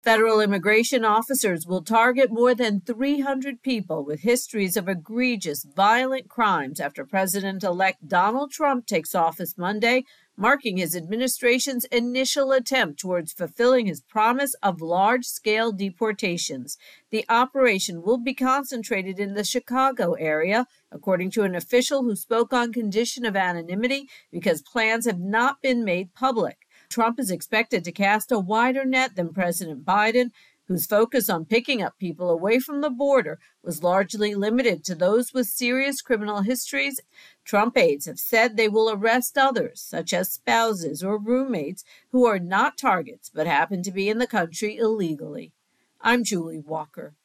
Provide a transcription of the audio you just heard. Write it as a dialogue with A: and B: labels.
A: Federal immigration officers will target more than 300 people with histories of egregious, violent crimes after President-elect Donald Trump takes office Monday, marking his administration's initial attempt towards fulfilling his promise of large-scale deportations. The operation will be concentrated in the Chicago area, according to an official who spoke on condition of anonymity because plans have not been made public. Trump is expected to cast a wider net than President Biden, whose focus on picking up people away from the border was largely limited to those with serious criminal histories. Trump aides have said they will arrest others, such as spouses or roommates, who are not targets but happen to be in the country illegally. I'm Julie Walker.